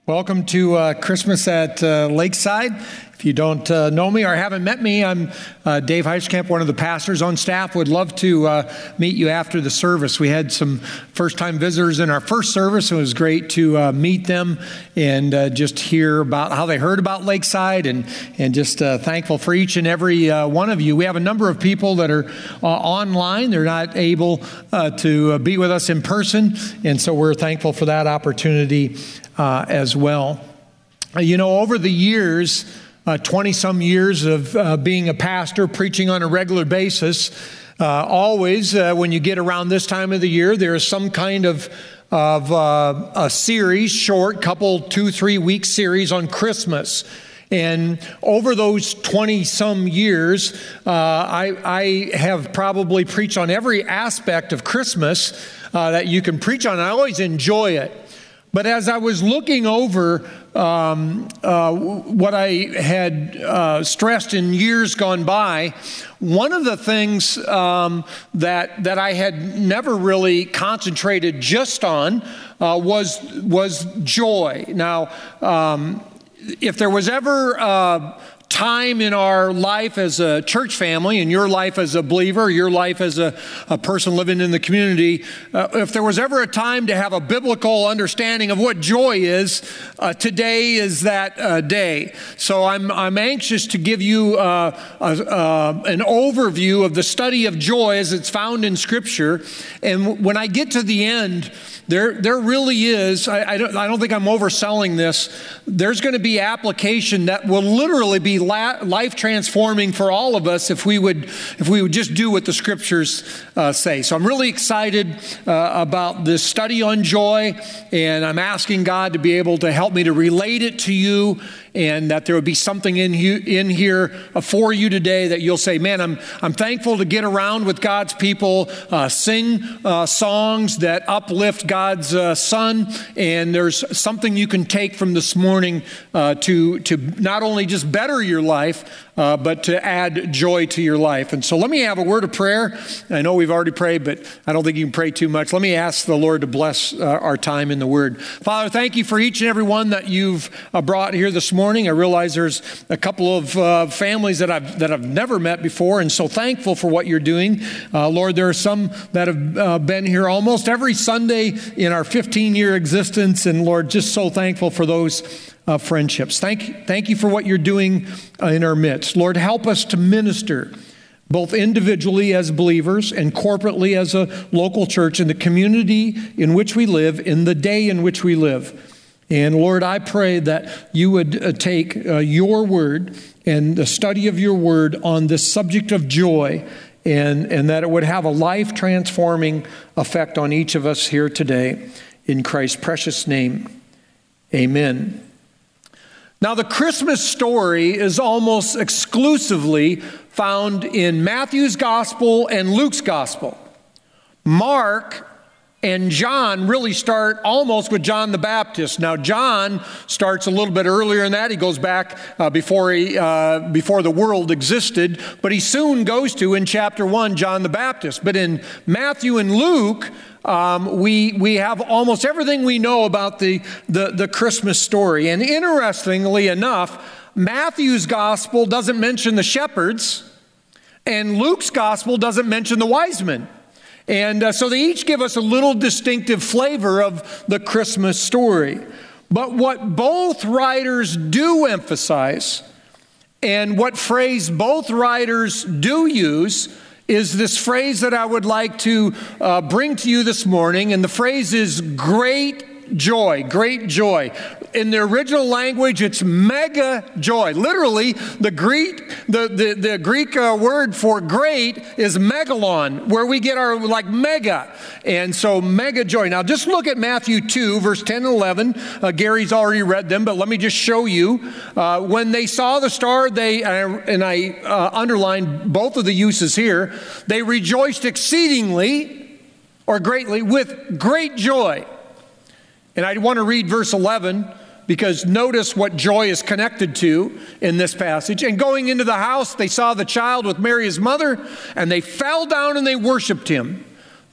Welcome to Christmas at Lakeside. If you don't know me or haven't met me, I'm Dave Heiskamp, one of the pastors on staff. Would love to meet you after the service. We had some first-time visitors in our first service. It was great to meet them and just hear about how they heard about Lakeside and just thankful for each and every one of you. We have a number of people that are online. They're not able to be with us in person, and so we're thankful for that opportunity as well. You know, over the years, 20-some years of being a pastor, preaching on a regular basis, always when you get around this time of the year, there is some kind of a series, short, couple, 2-3 week series on Christmas. And over those 20-some years, I have probably preached on every aspect of Christmas that you can preach on. I always enjoy it. But as I was looking over what I had stressed in years gone by, one of the things that I had never really concentrated just on was joy. Now, if there was ever time in our life as a church family, and your life as a believer, your life as a person living in the community, if there was ever a time to have a biblical understanding of what joy is, today is that day. So I'm anxious to give you an overview of the study of joy as it's found in Scripture. And when I get to the end, there really is, I don't think I'm overselling this, there's going to be application that will literally be life transforming for all of us if we would just do what the Scriptures say. So I'm really excited about this study on joy, and I'm asking God to be able to help me to relate it to you, and that there would be something in here for you today that you'll say, man, I'm thankful to get around with God's people, sing songs that uplift God's Son, and there's something you can take from this morning to not only just better your life, but to add joy to your life. And so let me have a word of prayer. I know we've already prayed, but I don't think you can pray too much. Let me ask the Lord to bless our time in the Word. Father, thank you for each and every one that you've brought here this morning. I realize there's a couple of families that I've never met before, and so thankful for what you're doing. Lord, there are some that have been here almost every Sunday in our 15-year existence, and Lord, just so thankful for those friendships. Thank you for what you're doing in our midst. Lord, help us to minister both individually as believers and corporately as a local church in the community in which we live, in the day in which we live. And Lord, I pray that you would take your word and the study of your word on this subject of joy, and that it would have a life-transforming effect on each of us here today. In Christ's precious name, amen. Now, the Christmas story is almost exclusively found in Matthew's Gospel and Luke's Gospel. Mark and John really start almost with John the Baptist. Now, John starts a little bit earlier than that. He goes back before the world existed, but he soon goes to, in chapter 1, John the Baptist. But in Matthew and Luke, we have almost everything we know about the Christmas story. And interestingly enough, Matthew's gospel doesn't mention the shepherds, and Luke's gospel doesn't mention the wise men. And so they each give us a little distinctive flavor of the Christmas story. But what both writers do emphasize, and what phrase both writers do use, is this phrase that I would like to bring to you this morning, and the phrase is great joy, great joy. In the original language, it's mega joy. Literally, the Greek word for great is megalon, where we get our mega. And so mega joy. Now, just look at Matthew 2, verse 10 and 11. Gary's already read them, but let me just show you. When they saw the star, I underlined both of the uses here, they rejoiced exceedingly or greatly with great joy. And I want to read verse 11, because notice what joy is connected to in this passage. And going into the house, they saw the child with Mary his mother, and they fell down and they worshiped him.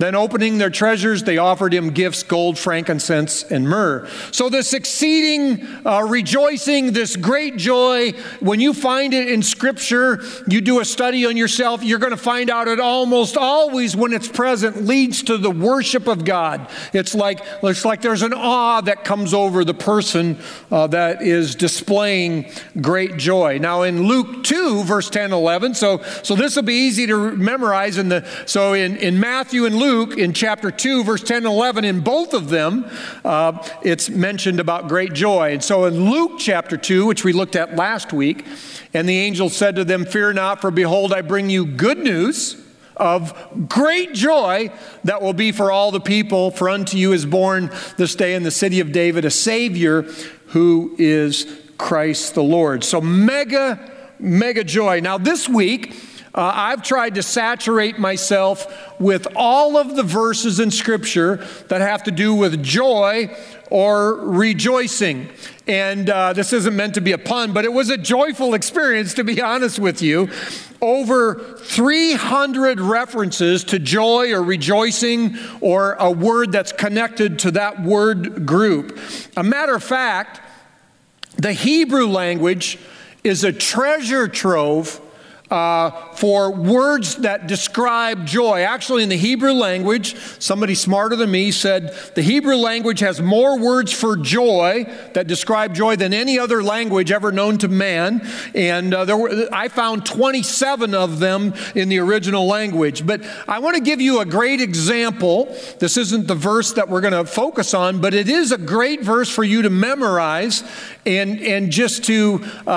Then opening their treasures, they offered him gifts, gold, frankincense, and myrrh. So this exceeding rejoicing, this great joy, when you find it in Scripture, you do a study on yourself, you're going to find out it almost always, when it's present, leads to the worship of God. It's like there's an awe that comes over the person that is displaying great joy. Now in Luke 2, verse 10 and 11, so this will be easy to memorize. So in Matthew and Luke, in chapter 2, verse 10 and 11, in both of them, it's mentioned about great joy. And so in Luke chapter 2, which we looked at last week, and the angel said to them, "Fear not, for behold, I bring you good news of great joy that will be for all the people. For unto you is born this day in the city of David a Savior, who is Christ the Lord." So mega joy. Now this week, I've tried to saturate myself with all of the verses in Scripture that have to do with joy or rejoicing. And this isn't meant to be a pun, but it was a joyful experience, to be honest with you. Over 300 references to joy or rejoicing or a word that's connected to that word group. A matter of fact, the Hebrew language is a treasure trove for words that describe joy. Actually, in the Hebrew language, somebody smarter than me said the Hebrew language has more words for joy that describe joy than any other language ever known to man. And I found 27 of them in the original language. But I want to give you a great example. This isn't the verse that we're going to focus on, but it is a great verse for you to memorize and just to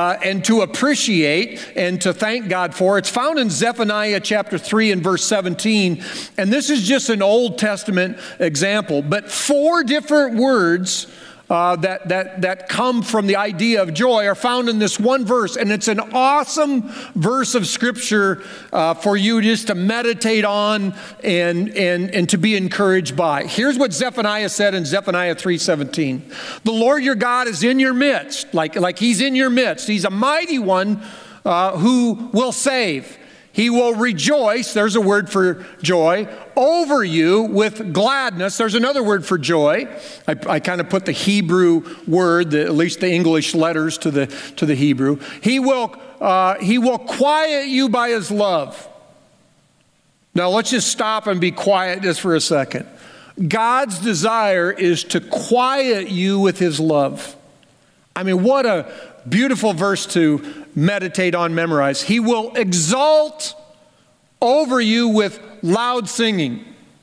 appreciate and to thank God for. It's found in Zephaniah chapter 3 and verse 17. And this is just an Old Testament example. But 4 different words that come from the idea of joy are found in this one verse. And it's an awesome verse of Scripture for you just to meditate on and to be encouraged by. Here's what Zephaniah said in Zephaniah 3:17. "The Lord your God is in your midst," like he's in your midst. He's a mighty one who will save. He will rejoice, there's a word for joy, over you with gladness. There's another word for joy. I kind of put the Hebrew word, at least the English letters to the Hebrew. He will quiet you by his love. Now let's just stop and be quiet just for a second. God's desire is to quiet you with his love. I mean, what a beautiful verse to meditate on, memorize. He will exalt over you with loud singing.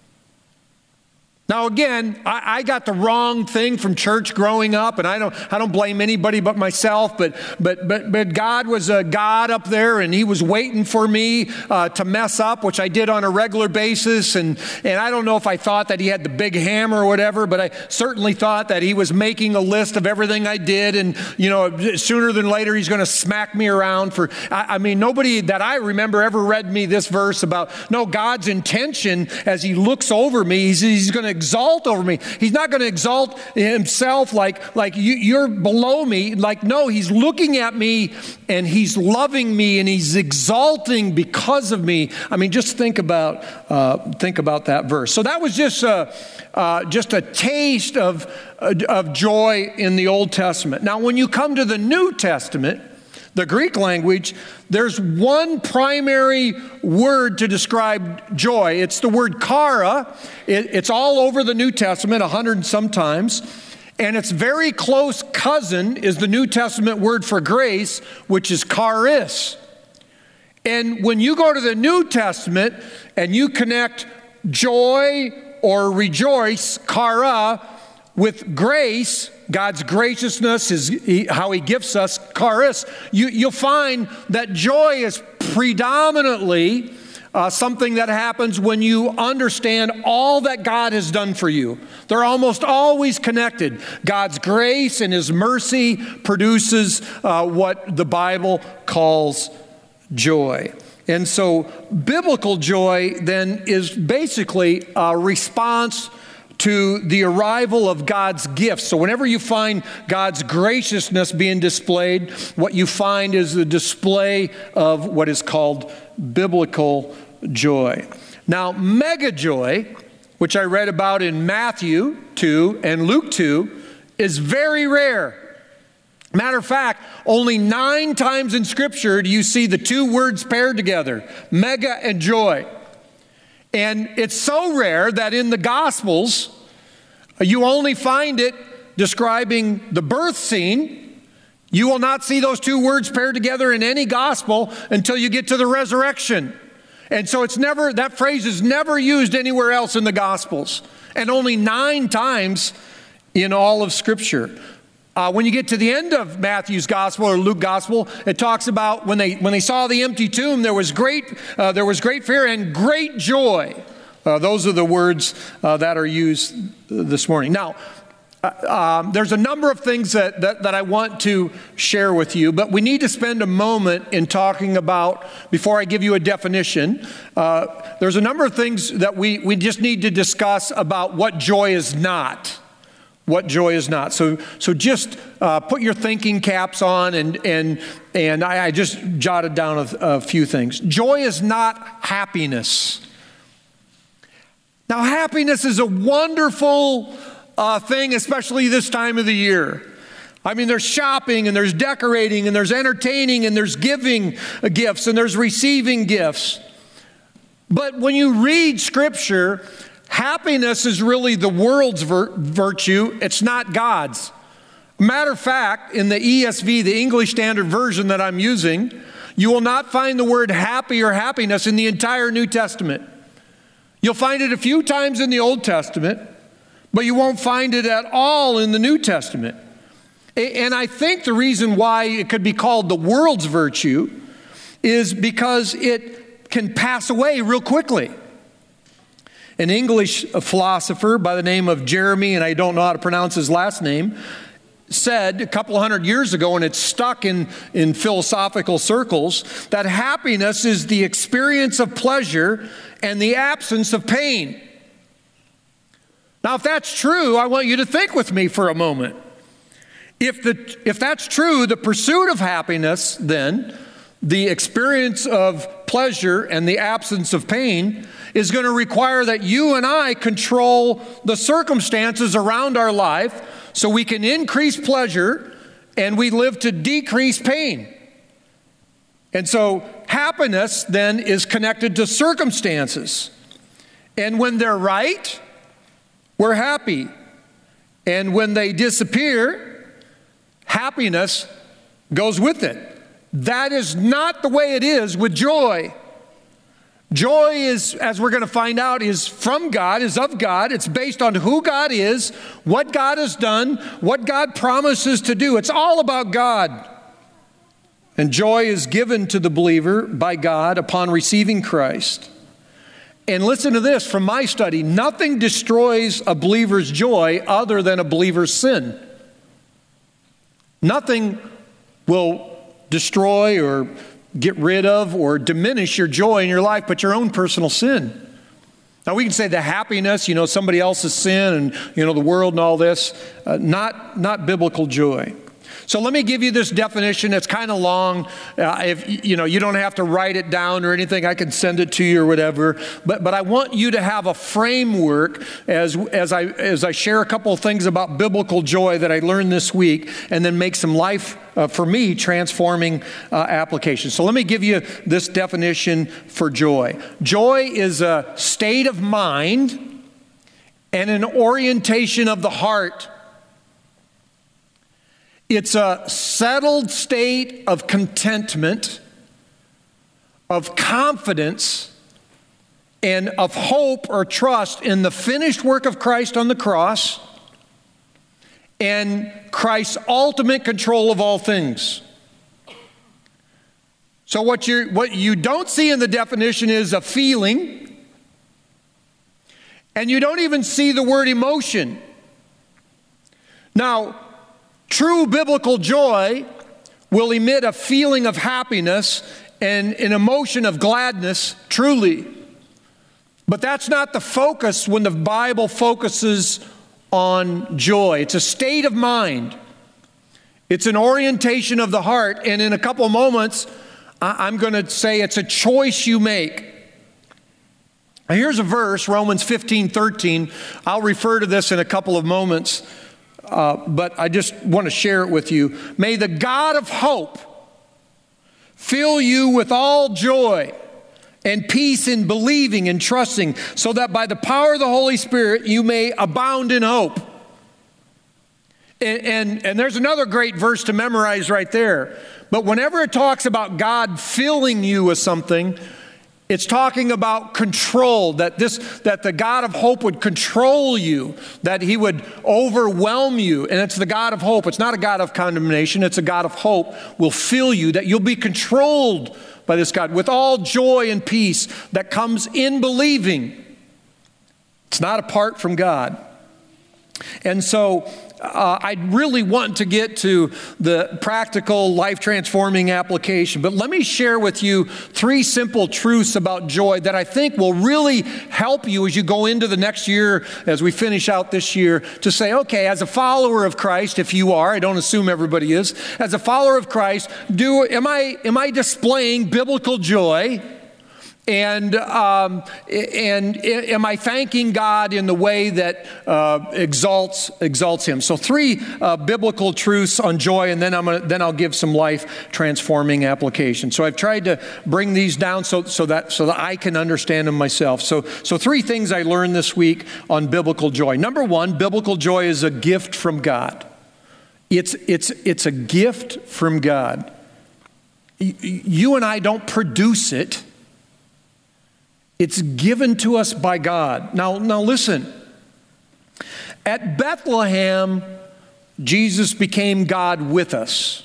Now again, I got the wrong thing from church growing up, and I don't blame anybody but myself. But God was a God up there, and He was waiting for me to mess up, which I did on a regular basis. And I don't know if I thought that He had the big hammer or whatever, but I certainly thought that He was making a list of everything I did, and sooner than later He's going to smack me around for. I mean, nobody that I remember ever read me this verse about God's intention as He looks over me. He's going to exalt over me. He's not going to exalt himself like you're below me. No, he's looking at me and he's loving me and he's exalting because of me. I mean, just think about that verse. So that was just a taste of joy in the Old Testament. Now, when you come to the New Testament, the Greek language, there's one primary word to describe joy. It's the word chara. It's all over the New Testament, 100 and some times. And its very close cousin is the New Testament word for grace, which is charis. And when you go to the New Testament and you connect joy or rejoice, chara, with grace, God's graciousness is how He gifts us, charis, you'll find that joy is predominantly something that happens when you understand all that God has done for you. They're almost always connected. God's grace and His mercy produces what the Bible calls joy. And so biblical joy then is basically a response to the arrival of God's gifts. So whenever you find God's graciousness being displayed, what you find is the display of what is called biblical joy. Now, mega joy which I read about in Matthew 2 and Luke 2, is very rare. Matter of fact, only 9 times in Scripture do you see the two words paired together, mega and joy. And it's so rare that in the Gospels, you only find it describing the birth scene. You will not see those two words paired together in any Gospel until you get to the resurrection. And so that phrase is never used anywhere else in the Gospels, and only 9 times in all of Scripture. When you get to the end of Matthew's Gospel or Luke's Gospel, it talks about when they saw the empty tomb, there was great fear and great joy. Those are the words that are used this morning. Now, there's a number of things that I want to share with you, but we need to spend a moment in talking about, before I give you a definition, there's a number of things that we just need to discuss about what joy is not. What joy is not. So just put your thinking caps on, and I just jotted down a few things. Joy is not happiness. Now, happiness is a wonderful thing, especially this time of the year. I mean, there's shopping, and there's decorating, and there's entertaining, and there's giving gifts, and there's receiving gifts. But when you read Scripture, happiness is really the world's virtue. It's not God's. Matter of fact, in the ESV, the English Standard Version that I'm using, you will not find the word happy or happiness in the entire New Testament. You'll find it a few times in the Old Testament, but you won't find it at all in the New Testament. And I think the reason why it could be called the world's virtue is because it can pass away real quickly. An English philosopher by the name of Jeremy, and I don't know how to pronounce his last name, said a couple hundred years ago, and it's stuck in philosophical circles, that happiness is the experience of pleasure and the absence of pain. Now, if that's true, I want you to think with me for a moment. If that's true, the pursuit of happiness, then, the experience of pleasure and the absence of pain, is going to require that you and I control the circumstances around our life so we can increase pleasure and we live to decrease pain. And so happiness then is connected to circumstances. And when they're right, we're happy. And when they disappear, happiness goes with it. That is not the way it is with joy. Joy is, as we're going to find out, is from God, is of God. It's based on who God is, what God has done, what God promises to do. It's all about God. And joy is given to the believer by God upon receiving Christ. And listen to this, from my study, nothing destroys a believer's joy other than a believer's sin. Nothing will destroy or get rid of or diminish your joy in your life but your own personal sin. Now, we can say the happiness, somebody else's sin and, the world and all this, not biblical joy. So let me give you this definition. It's kind of long. If you don't have to write it down or anything, I can send it to you or whatever. But I want you to have a framework as I share a couple of things about biblical joy that I learned this week, and then make some life for me transforming applications. So let me give you this definition for joy. Joy is a state of mind and an orientation of the heart. It's a settled state of contentment, of confidence, and of hope or trust in the finished work of Christ on the cross and Christ's ultimate control of all things. So what you don't see in the definition is a feeling, and you don't even see the word emotion. Now, true biblical joy will emit a feeling of happiness and an emotion of gladness, truly. But that's not the focus when the Bible focuses on joy. It's a state of mind. It's an orientation of the heart. And in a couple of moments, I'm going to say it's a choice you make. Here's a verse, Romans 15:13. I'll refer to this in a couple of moments, but I just want to share it with you. May the God of hope fill you with all joy and peace in believing and trusting, so that by the power of the Holy Spirit you may abound in hope. And there's another great verse to memorize right there. But whenever it talks about God filling you with something, it's talking about control, that the God of hope would control you, that he would overwhelm you. And it's the God of hope. It's not a God of condemnation. It's a God of hope will fill you, that you'll be controlled by this God with all joy and peace that comes in believing. It's not apart from God. And so I really want to get to the practical, life-transforming application. But let me share with you 3 simple truths about joy that I think will really help you as you go into the next year, as we finish out this year, to say, okay, as a follower of Christ, if you are, I don't assume everybody is, as a follower of Christ, am I displaying biblical joy? And am I thanking God in the way that exalts Him? So 3 biblical truths on joy, and then I'll give some life transforming application. So I've tried to bring these down so that I can understand them myself. So 3 things I learned this week on biblical joy. Number 1, biblical joy is a gift from God. It's a gift from God. You and I don't produce it. It's given to us by God. Now listen. At Bethlehem, Jesus became God with us.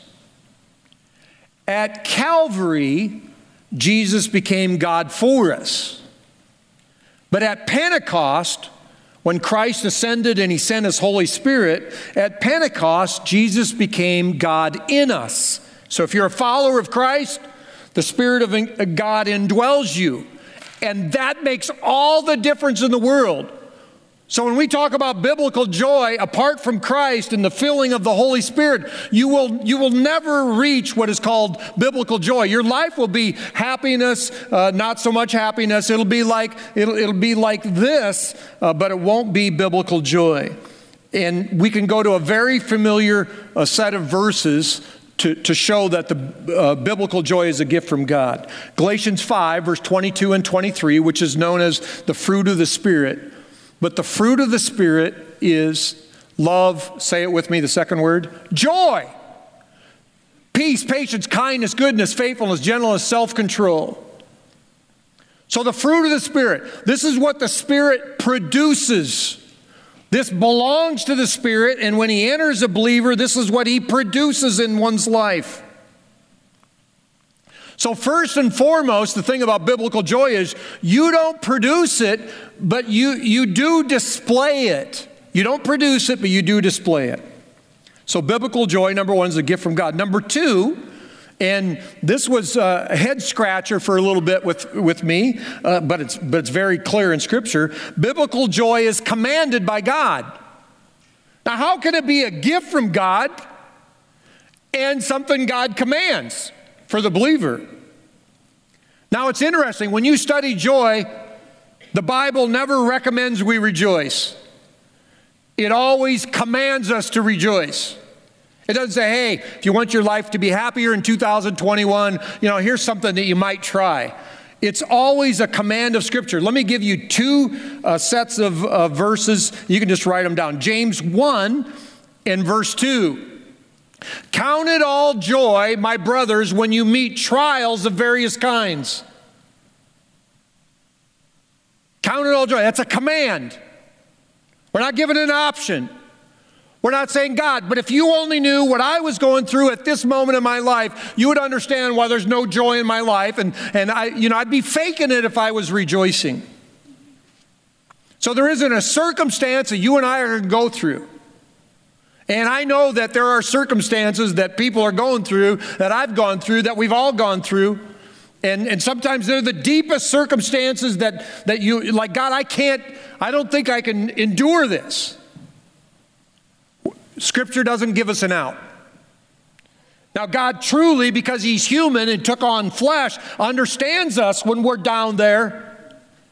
At Calvary, Jesus became God for us. But at Pentecost, when Christ ascended and He sent His Holy Spirit, at Pentecost, Jesus became God in us. So if you're a follower of Christ, the Spirit of God indwells you. And that makes all the difference in the world. So when we talk about biblical joy, apart from Christ and the filling of the Holy Spirit, you will never reach what is called biblical joy. Your life will be happiness, not so much happiness. It'll be like this, but it won't be biblical joy. And we can go to a very familiar set of verses to show that the biblical joy is a gift from God. Galatians 5, verse 22 and 23, which is known as the fruit of the Spirit. But the fruit of the Spirit is love, say it with me, the second word, joy, peace, patience, kindness, goodness, faithfulness, gentleness, self-control. So the fruit of the Spirit, this is what the Spirit produces. This belongs to the Spirit, and when He enters a believer, this is what He produces in one's life. So first and foremost, the thing about biblical joy is you don't produce it, but you do display it. You don't produce it, but you do display it. So biblical joy, number 1, is a gift from God. Number 2, and this was a head scratcher for a little bit with me, but it's very clear in Scripture. Biblical joy is commanded by God. Now, how can it be a gift from God and something God commands for the believer? Now, it's interesting. When you study joy, the Bible never recommends we rejoice. It always commands us to rejoice. It doesn't say, hey, if you want your life to be happier in 2021, here's something that you might try. It's always a command of Scripture. Let me give you 2 sets of verses. You can just write them down. James 1 and verse 2. Count it all joy, my brothers, when you meet trials of various kinds. Count it all joy. That's a command. We're not giving an option. We're not saying, God, but if you only knew what I was going through at this moment in my life, you would understand why there's no joy in my life, and I'd be faking it if I was rejoicing. So there isn't a circumstance that you and I are going to go through. And I know that there are circumstances that people are going through, that I've gone through, that we've all gone through. And sometimes they're the deepest circumstances that you, like, God, I don't think I can endure this. Scripture doesn't give us an out. Now, God truly, because He's human and took on flesh, understands us when we're down there.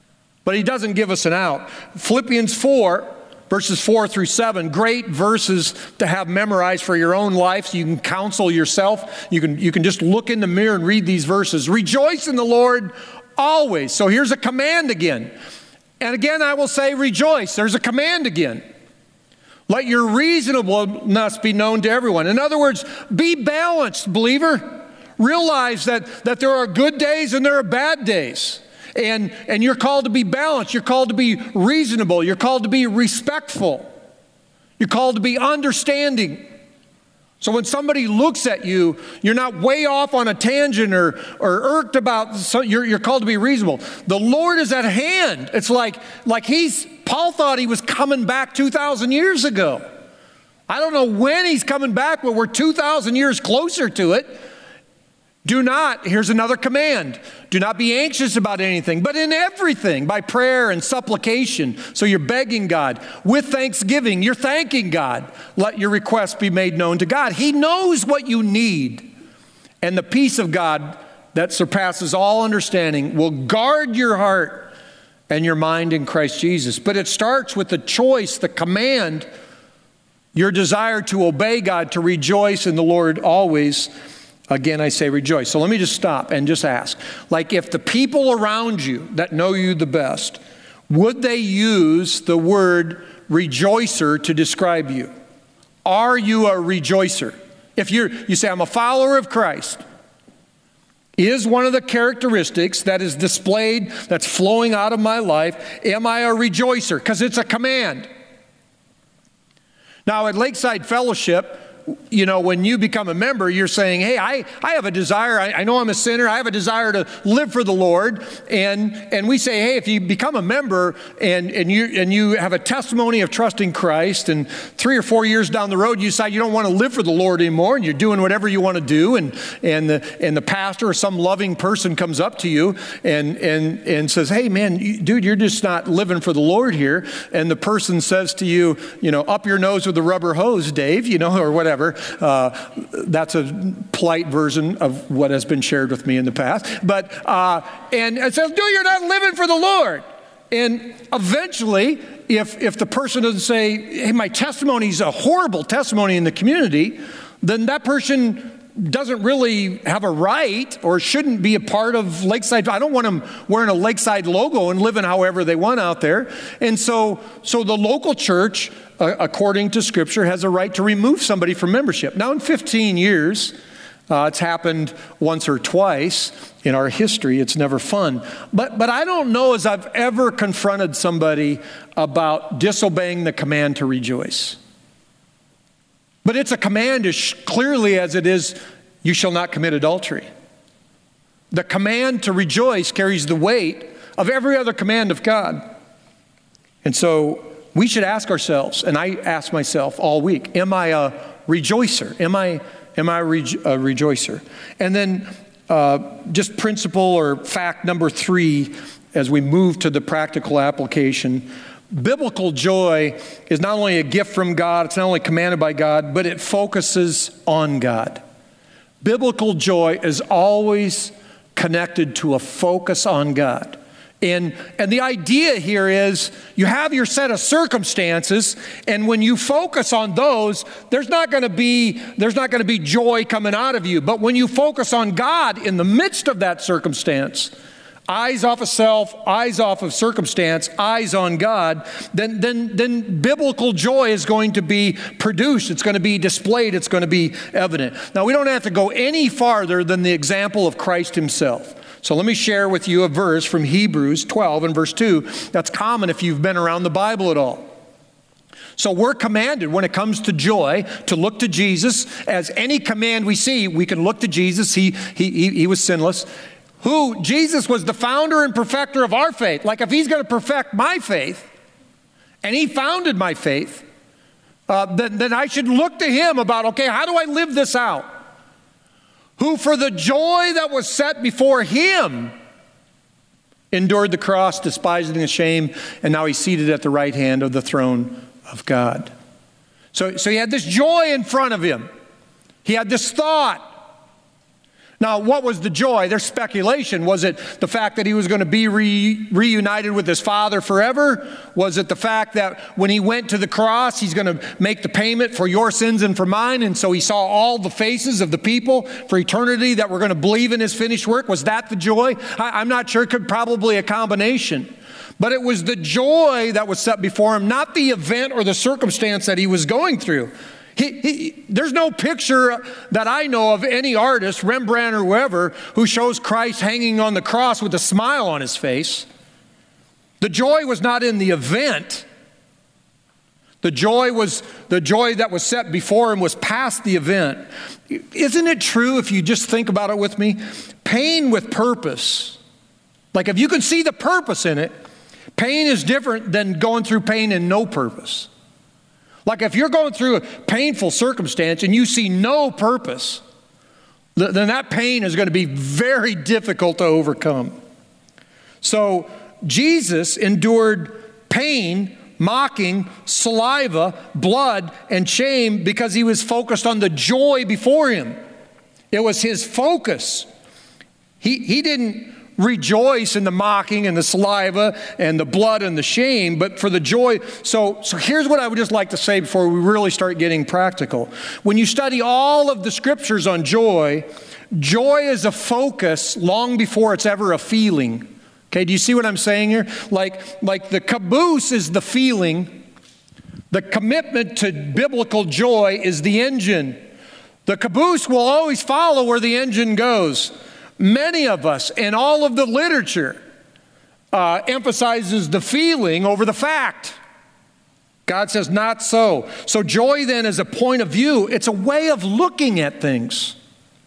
But he doesn't give us an out. Philippians 4, verses 4 through 7, great verses to have memorized for your own life so you can counsel yourself. You can just look in the mirror and read these verses. Rejoice in the Lord always. So here's a command again. And again, I will say rejoice. There's a command again. Let your reasonableness be known to everyone. In other words, be balanced, believer. Realize that there are good days and there are bad days. And you're called to be balanced. You're called to be reasonable. You're called to be respectful. You're called to be understanding. So when somebody looks at you, you're not way off on a tangent or irked about, you're called to be reasonable. The Lord is at hand. It's like Paul thought he was coming back 2,000 years ago. I don't know when he's coming back, but we're 2,000 years closer to it. Here's another command. Do not be anxious about anything, but in everything, by prayer and supplication. So you're begging God. With thanksgiving, you're thanking God. Let your requests be made known to God. He knows what you need. And the peace of God that surpasses all understanding will guard your heart and your mind in Christ Jesus. But it starts with the choice, the command, your desire to obey God, to rejoice in the Lord always. Again, I say rejoice. So let me just stop and just ask. Like if the people around you that know you the best, would they use the word rejoicer to describe you? Are you a rejoicer? If you say, I'm a follower of Christ, is one of the characteristics that is displayed, that's flowing out of my life, am I a rejoicer? Because it's a command. Now at Lakeside Fellowship, when you become a member, you're saying, hey, I have a desire. I know I'm a sinner. I have a desire to live for the Lord. And we say, hey, if you become a member and you have a testimony of trusting Christ, and 3 or 4 years down the road, you decide you don't want to live for the Lord anymore, and you're doing whatever you want to do, and the pastor or some loving person comes up to you and says, hey, man, dude, you're just not living for the Lord here. And the person says to you, up your nose with a rubber hose, Dave, or whatever. That's a polite version of what has been shared with me in the past. But, and it says, you're not living for the Lord. And eventually, if the person doesn't say, hey, my testimony is a horrible testimony in the community, then that person doesn't really have a right or shouldn't be a part of Lakeside. I don't want them wearing a Lakeside logo and living however they want out there. And so the local church, according to Scripture, has a right to remove somebody from membership. Now, in 15 years, it's happened once or twice in our history. It's never fun. But I don't know as I've ever confronted somebody about disobeying the command to rejoice. But it's a command as clearly as it is, you shall not commit adultery. The command to rejoice carries the weight of every other command of God. And so we should ask ourselves, and I ask myself all week, am I a rejoicer? Am I a rejoicer? And then just principle or fact number 3, as we move to the practical application, biblical joy is not only a gift from God, it's not only commanded by God, but it focuses on God. Biblical joy is always connected to a focus on God. And the idea here is you have your set of circumstances, and when you focus on those, there's not going to be joy coming out of you. But when you focus on God in the midst of that circumstance, eyes off of self, eyes off of circumstance, eyes on God, then biblical joy is going to be produced. It's going to be displayed. It's going to be evident. Now, we don't have to go any farther than the example of Christ himself. So let me share with you a verse from Hebrews 12 and verse 2. That's common if you've been around the Bible at all. So we're commanded when it comes to joy to look to Jesus. As any command we see, we can look to Jesus. He was sinless. Jesus was the founder and perfecter of our faith. Like if he's going to perfect my faith, and he founded my faith, then I should look to him about, okay, how do I live this out? Who for the joy that was set before him endured the cross, despising the shame, and now he's seated at the right hand of the throne of God. So he had this joy in front of him. He had this thought. Now, what was the joy? There's speculation. Was it the fact that he was going to be reunited with his Father forever? Was it the fact that when he went to the cross, he's going to make the payment for your sins and for mine, and so he saw all the faces of the people for eternity that were going to believe in his finished work? Was that the joy? I'm not sure. It could probably a combination. But it was the joy that was set before him, not the event or the circumstance that he was going through. There's no picture that I know of any artist, Rembrandt or whoever, who shows Christ hanging on the cross with a smile on his face. The joy was not in the event. The joy that was set before him was past the event. Isn't it true, if you just think about it with me? Pain with purpose. Like if you can see the purpose in it, pain is different than going through pain and no purpose. Like if you're going through a painful circumstance and you see no purpose, then that pain is going to be very difficult to overcome. So Jesus endured pain, mocking, saliva, blood, and shame because he was focused on the joy before him. It was his focus. He didn't rejoice in the mocking and the saliva and the blood and the shame, but for the joy. So here's what I would just like to say before we really start getting practical. When you study all of the scriptures on joy, joy is a focus long before it's ever a feeling. Okay, do you see what I'm saying here? Like the caboose is the feeling. The commitment to biblical joy is the engine. The caboose will always follow where the engine goes. Many of us, and all of the literature, emphasizes the feeling over the fact. God says not so. So joy then is a point of view. It's a way of looking at things.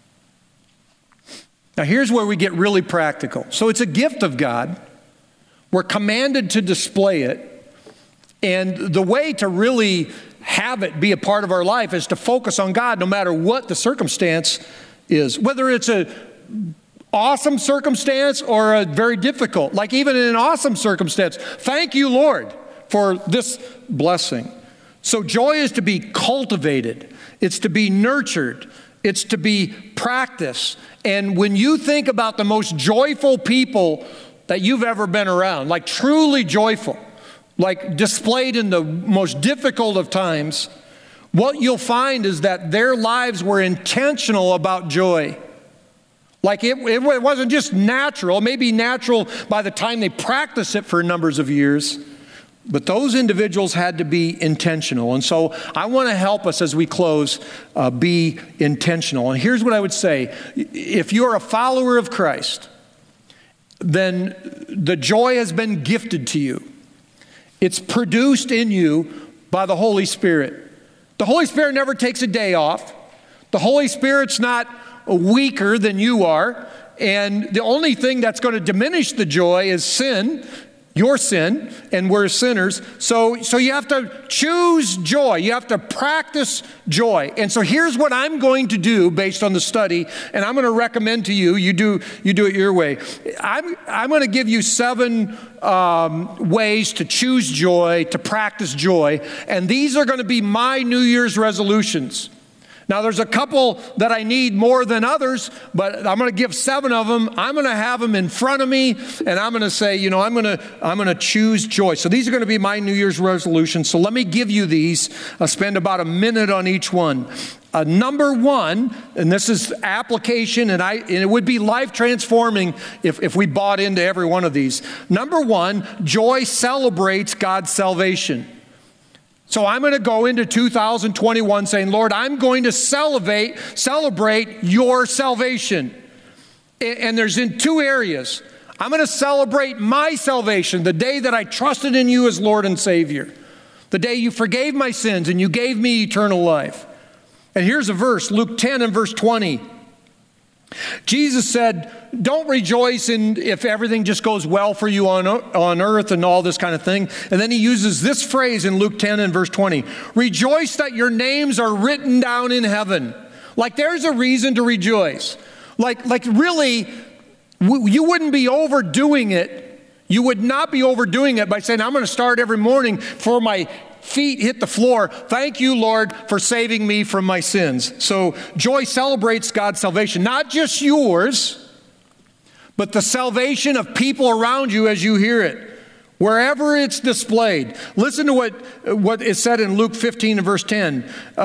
Now here's where we get really practical. So it's a gift of God. We're commanded to display it. And the way to really have it be a part of our life is to focus on God no matter what the circumstance is. Whether it's a awesome circumstance or a very difficult. Like even in an awesome circumstance, thank you, Lord, for this blessing. So joy is to be cultivated. It's to be nurtured. It's to be practiced. And when you think about the most joyful people that you've ever been around, like truly joyful, like displayed in the most difficult of times, what you'll find is that their lives were intentional about joy. Like it wasn't just natural, maybe natural by the time they practiced it for numbers of years, but those individuals had to be intentional. And so I want to help us as we close be intentional. And here's what I would say. If you're a follower of Christ, then the joy has been gifted to you. It's produced in you by the Holy Spirit. The Holy Spirit never takes a day off. The Holy Spirit's not weaker than you are, and the only thing that's going to diminish the joy is sin, your sin, and we're sinners. So you have to choose joy. You have to practice joy. And so here's what I'm going to do based on the study, and I'm going to recommend to you, you do it your way. I'm going to give you 7 ways to choose joy, to practice joy, and these are going to be my New Year's resolutions. Now, there's a couple that I need more than others, but I'm going to give 7 of them. I'm going to have them in front of me, and I'm going to say, I'm going to choose joy. So these are going to be my New Year's resolutions. So let me give you these. I'll spend about a minute on each one. Number 1, and this is application, and it would be life transforming if we bought into every one of these. Number 1, joy celebrates God's salvation. So I'm going to go into 2021 saying, Lord, I'm going to celebrate your salvation. And there's in 2 areas. I'm going to celebrate my salvation, the day that I trusted in you as Lord and Savior. The day you forgave my sins and you gave me eternal life. And here's a verse, Luke 10 and verse 20. Jesus said, don't rejoice if everything just goes well for you on earth and all this kind of thing. And then he uses this phrase in Luke 10 and verse 20. Rejoice that your names are written down in heaven. Like there's a reason to rejoice. Like really, you wouldn't be overdoing it. You would not be overdoing it by saying, I'm going to start every morning for my feet hit the floor. Thank you, Lord, for saving me from my sins. So joy celebrates God's salvation, not just yours, but the salvation of people around you as you hear it, wherever it's displayed. Listen to what is said in Luke 15 and verse 10.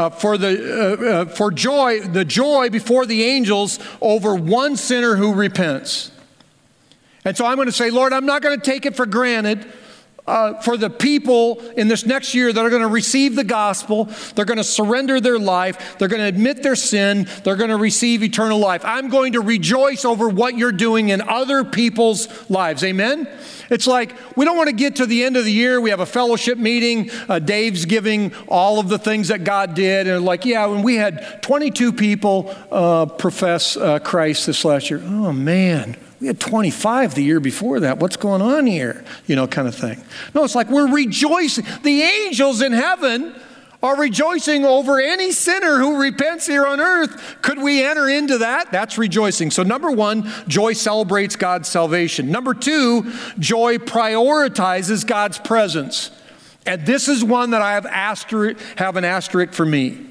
For joy, the joy before the angels over one sinner who repents. And so I'm going to say, Lord, I'm not going to take it for granted for the people in this next year that are going to receive the gospel. They're going to surrender their life. They're going to admit their sin. They're going to receive eternal life. I'm going to rejoice over what you're doing in other people's lives. Amen? It's like we don't want to get to the end of the year. We have a fellowship meeting. Dave's giving all of the things that God did. And like, yeah, when we had 22 people profess Christ this last year. Oh, man. We had 25 the year before that. What's going on here? You know, kind of thing. No, it's like we're rejoicing. The angels in heaven are rejoicing over any sinner who repents here on earth. Could we enter into that? That's rejoicing. So number one, joy celebrates God's salvation. Number two, joy prioritizes God's presence. And this is one that I have an asterisk for me.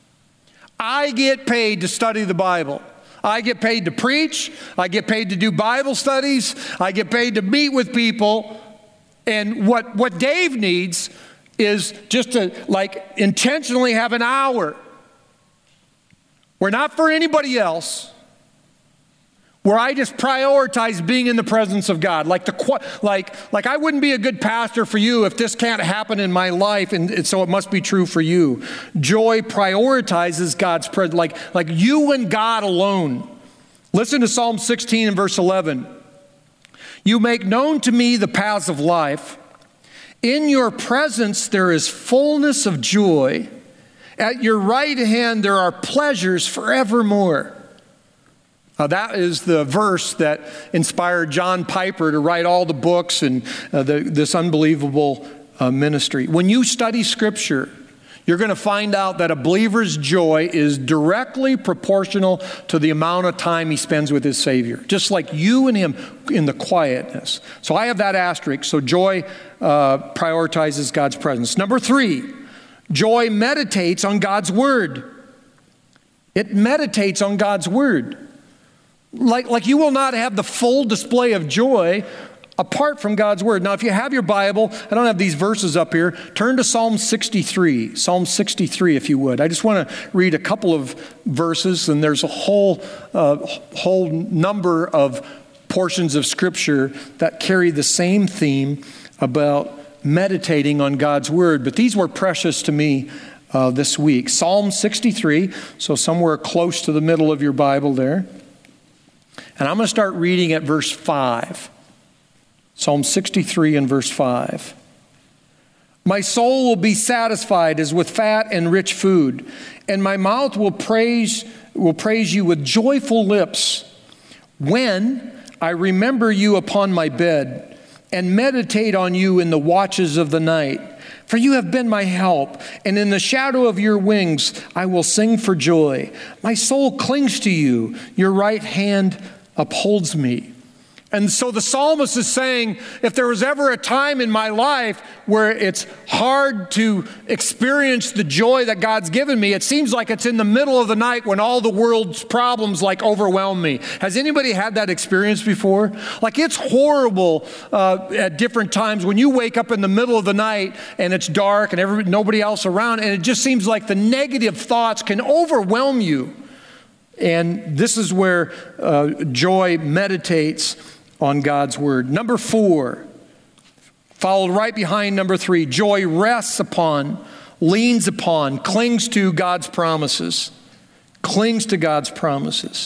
I get paid to study the Bible. I get paid to preach. I get paid to do Bible studies. I get paid to meet with people. And what Dave needs is just to intentionally have an hour. We're not for anybody else. Where I just prioritize being in the presence of God. Like I wouldn't be a good pastor for you if this can't happen in my life, and so it must be true for you. Joy prioritizes God's presence, like you and God alone. Listen to Psalm 16 and verse 11. You make known to me the paths of life. In your presence there is fullness of joy. At your right hand there are pleasures forevermore. That is the verse that inspired John Piper to write all the books and this unbelievable ministry. When you study Scripture, you're going to find out that a believer's joy is directly proportional to the amount of time he spends with his Savior, just like you and him in the quietness. So I have that asterisk. So joy prioritizes God's presence. Number three, joy meditates on God's Word. It meditates on God's Word. Like you will not have the full display of joy apart from God's Word. Now, if you have your Bible, I don't have these verses up here, turn to Psalm 63. Psalm 63, if you would. I just want to read a couple of verses, and there's a whole number of portions of Scripture that carry the same theme about meditating on God's Word. But these were precious to me this week. Psalm 63, so somewhere close to the middle of your Bible there. And I'm going to start reading at verse 5. Psalm 63 and verse 5. My soul will be satisfied as with fat and rich food, and my mouth will praise you with joyful lips when I remember you upon my bed and meditate on you in the watches of the night. For you have been my help, and in the shadow of your wings I will sing for joy. My soul clings to you, your right hand upholds me. And so the psalmist is saying, if there was ever a time in my life where it's hard to experience the joy that God's given me, it seems like it's in the middle of the night when all the world's problems overwhelm me. Has anybody had that experience before? It's horrible at different times when you wake up in the middle of the night and it's dark and nobody else around, and it just seems like the negative thoughts can overwhelm you. And this is where joy meditates on God's Word. Number 4, followed right behind number 3, joy rests upon, leans upon, clings to God's promises. Clings to God's promises.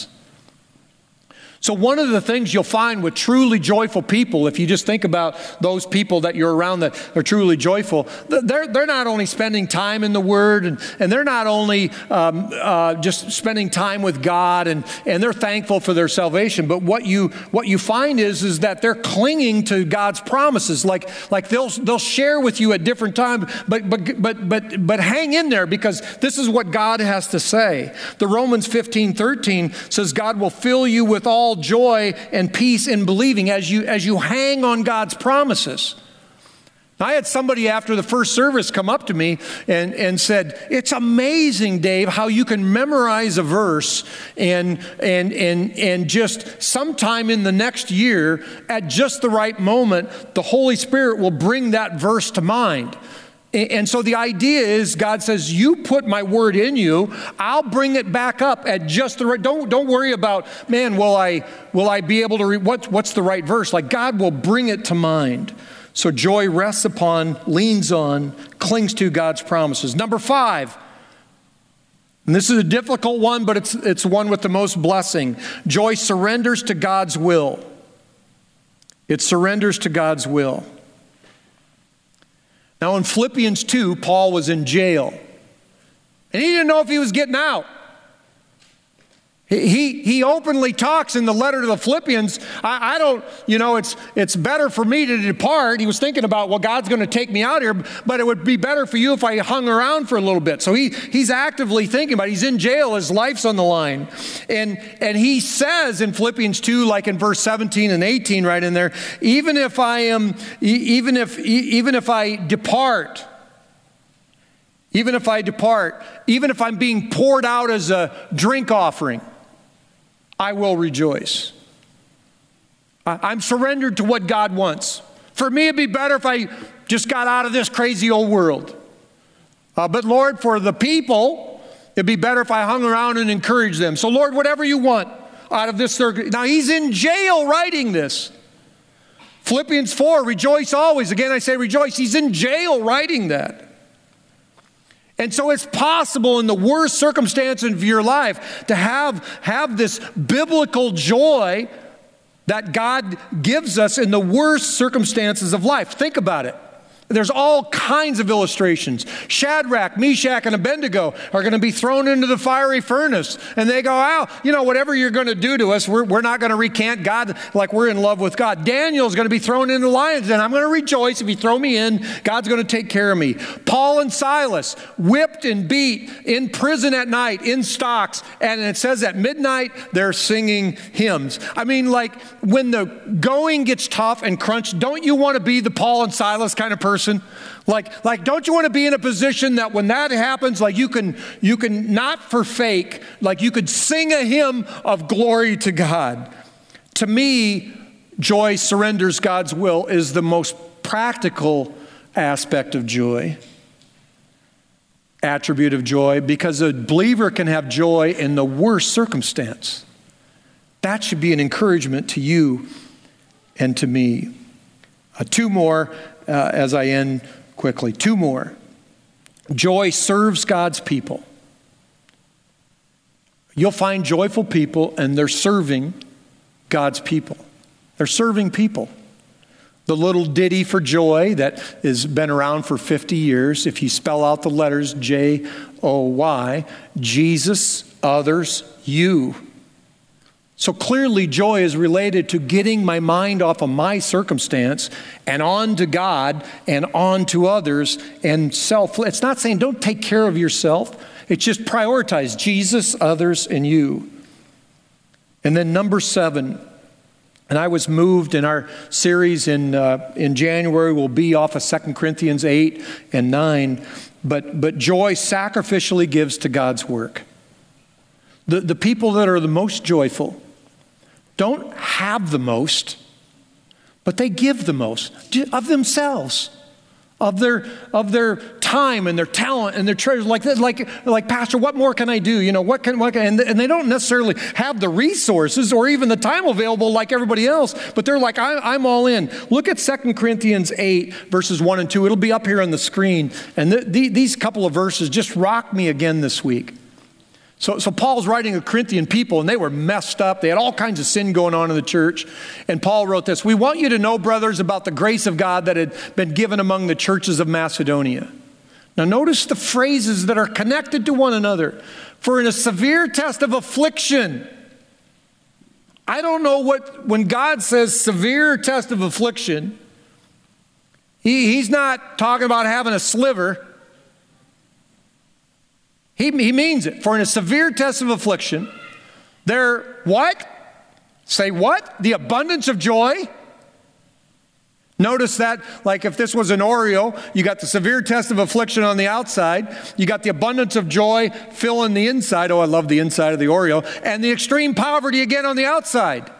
So one of the things you'll find with truly joyful people, if you just think about those people that you're around that are truly joyful, they're not only spending time in the Word, and they're not only just spending time with God, and they're thankful for their salvation, but what you find is that they're clinging to God's promises. Like they'll share with you at different times, but hang in there, because this is what God has to say. The Romans 15:13 says God will fill you with all joy and peace in believing as you hang on God's promises. I had somebody after the first service come up to me and said, "It's amazing, Dave, how you can memorize a verse and just sometime in the next year, at just the right moment, the Holy Spirit will bring that verse to mind." And so the idea is, God says, you put my word in you, I'll bring it back up at just the right. Don't worry about, man, will I be able to read what's the right verse? Like, God will bring it to mind. So joy rests upon, leans on, clings to God's promises. Number 5, and this is a difficult one, but it's one with the most blessing. Joy surrenders to God's will. It surrenders to God's will. Now in Philippians 2, Paul was in jail, and he didn't know if he was getting out. He openly talks in the letter to the Philippians, I don't, it's better for me to depart. He was thinking about, well, God's going to take me out here, but it would be better for you if I hung around for a little bit. So he's actively thinking about it. He's in jail. His life's on the line. And he says in Philippians 2, like in verse 17 and 18 right in there, even if I depart, even if I'm being poured out as a drink offering, I will rejoice. I'm surrendered to what God wants. For me, it'd be better if I just got out of this crazy old world. But Lord, for the people, it'd be better if I hung around and encouraged them. So Lord, whatever you want out of this circuit. Now he's in jail writing this. Philippians 4, rejoice always. Again, I say rejoice. He's in jail writing that. And so it's possible in the worst circumstances of your life to have this biblical joy that God gives us in the worst circumstances of life. Think about it. There's all kinds of illustrations. Shadrach, Meshach, and Abednego are going to be thrown into the fiery furnace. And they go, whatever you're going to do to us, we're not going to recant God like we're in love with God. Daniel's going to be thrown into the lion's den. I'm going to rejoice. If you throw me in, God's going to take care of me. Paul and Silas, whipped and beat, in prison at night, in stocks. And it says at midnight, they're singing hymns. I mean, like, when the going gets tough and crunched, don't you want to be the Paul and Silas kind of person? Like, don't you want to be in a position that when that happens, like you can not for fake, like you could sing a hymn of glory to God. To me, joy surrenders God's will is the most practical aspect of joy, attribute of joy, because a believer can have joy in the worst circumstance. That should be an encouragement to you and to me. 2 more. As I end quickly. 2 more. Joy serves God's people. You'll find joyful people and they're serving God's people. They're serving people. The little ditty for joy that has been around for 50 years, if you spell out the letters J-O-Y, Jesus, others, you. So clearly joy is related to getting my mind off of my circumstance and on to God and on to others and self. It's not saying don't take care of yourself. It's just prioritize Jesus, others, and you. And then number 7, and I was moved in our series in January, we'll be off of 2 Corinthians 8 and 9, but joy sacrificially gives to God's work. The people that are the most joyful don't have the most, but they give the most of themselves, of their time and their talent and their treasures. Like Pastor, what more can I do? And they don't necessarily have the resources or even the time available like everybody else, but they're like, I'm all in. Look at 2 Corinthians 8, verses 1 and 2. It'll be up here on the screen. And these couple of verses just rocked me again this week. So Paul's writing to Corinthian people, and they were messed up. They had all kinds of sin going on in the church. And Paul wrote this: "We want you to know, brothers, about the grace of God that had been given among the churches of Macedonia." Now notice the phrases that are connected to one another. "For in a severe test of affliction." I don't know when God says severe test of affliction, he's not talking about having a sliver. He means it. For in a severe test of affliction, there, what? Say what? The abundance of joy. Notice that, like if this was an Oreo, you got the severe test of affliction on the outside, you got the abundance of joy filling the inside. Oh, I love the inside of the Oreo. And the extreme poverty again on the outside.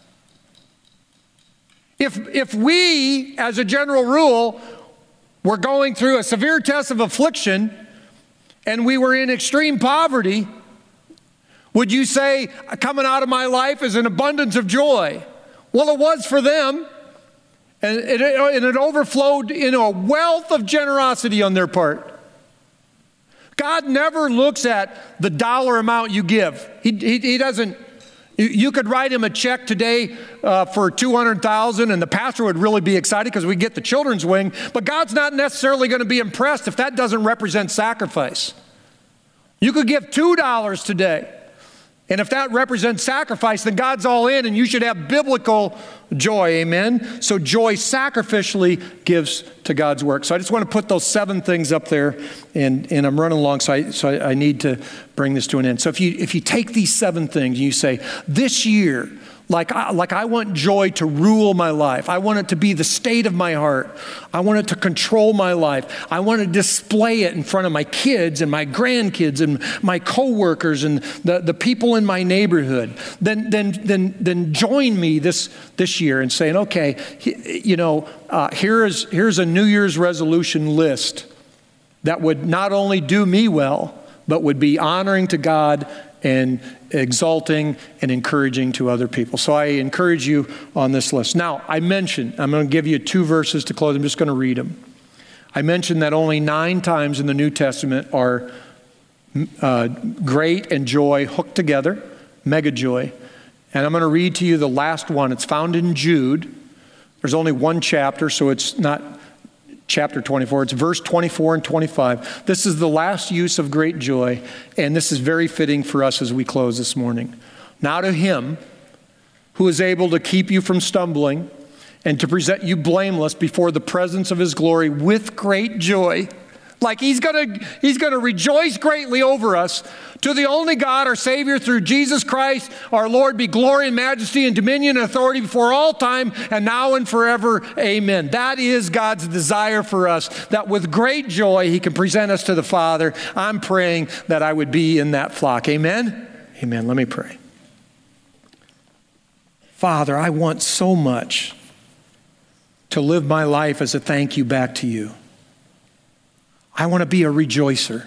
If we, as a general rule, were going through a severe test of affliction and we were in extreme poverty, would you say, coming out of my life is an abundance of joy? Well, it was for them. And it overflowed in a wealth of generosity on their part. God never looks at the dollar amount you give. He doesn't. You could write him a check today for $200,000 and the pastor would really be excited because we get the children's wing. But God's not necessarily going to be impressed if that doesn't represent sacrifice. You could give $2 today. And if that represents sacrifice, then God's all in and you should have biblical joy, amen? So joy sacrificially gives to God's work. So I just want to put those 7 things up there, and I'm running along, so I need to bring this to an end. So if you take these 7 things and you say, this year, like I want joy to rule my life. I want it to be the state of my heart. I want it to control my life. I want to display it in front of my kids and my grandkids and my coworkers and the people in my neighborhood. Then join me this year in saying, okay, here's a New Year's resolution list that would not only do me well, but would be honoring to God and exalting and encouraging to other people. So I encourage you on this list. Now, I'm going to give you 2 verses to close. I'm just going to read them. I mentioned that only 9 times in the New Testament are great and joy hooked together, mega joy. And I'm going to read to you the last one. It's found in Jude. There's only 1 chapter, so it's not chapter 24. It's verse 24 and 25. This is the last use of great joy, and this is very fitting for us as we close this morning. Now to him who is able to keep you from stumbling and to present you blameless before the presence of his glory with great joy. Like he's going to rejoice greatly over us. To the only God, our Savior, through Jesus Christ, our Lord, be glory and majesty and dominion and authority before all time and now and forever. Amen. That is God's desire for us, that with great joy he can present us to the Father. I'm praying that I would be in that flock. Amen? Amen. Let me pray. Father, I want so much to live my life as a thank you back to you. I want to be a rejoicer.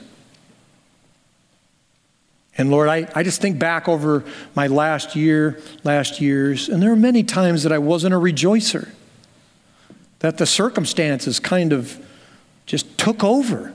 And Lord, I just think back over my last years, and there are many times that I wasn't a rejoicer, that the circumstances kind of just took over.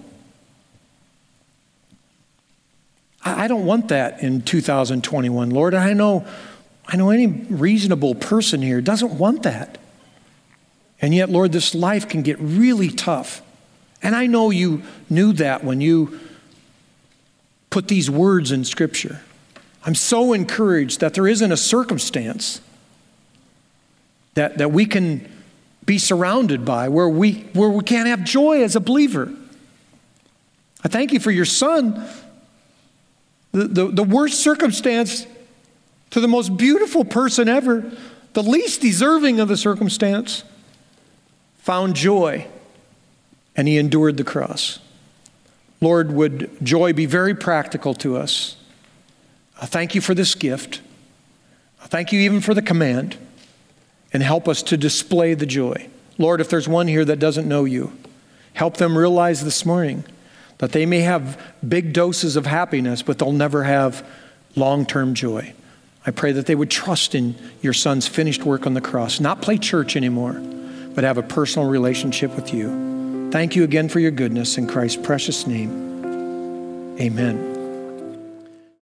I don't want that in 2021, Lord. I know any reasonable person here doesn't want that. And yet, Lord, this life can get really tough. And I know you knew that when you put these words in Scripture. I'm so encouraged that there isn't a circumstance that we can be surrounded by where we can't have joy as a believer. I thank you for your Son. The worst circumstance to the most beautiful person ever, the least deserving of the circumstance, found joy. And he endured the cross. Lord, would joy be very practical to us. I thank you for this gift. I thank you even for the command. And help us to display the joy. Lord, if there's one here that doesn't know you, help them realize this morning that they may have big doses of happiness, but they'll never have long-term joy. I pray that they would trust in your Son's finished work on the cross, not play church anymore, but have a personal relationship with you. Thank you again for your goodness in Christ's precious name. Amen.